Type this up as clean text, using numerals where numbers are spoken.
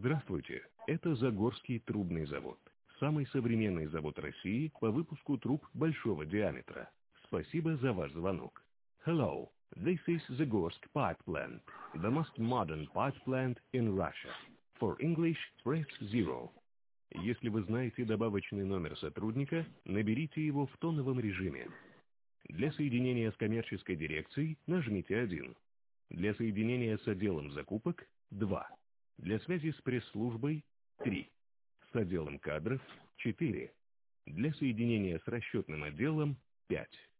Здравствуйте, это Загорский трубный завод. Самый современный завод России по выпуску труб большого диаметра. Спасибо за ваш звонок. Hello, this is Zagorsk Pipe Plant, the most modern pipe plant in Russia. For English, press 0. Если вы знаете добавочный номер сотрудника, наберите его в тоновом режиме. Для соединения с коммерческой дирекцией нажмите 1. Для соединения с отделом закупок – 2. Для связи с пресс-службой – 3. С отделом кадров – 4. Для соединения с расчетным отделом – 5.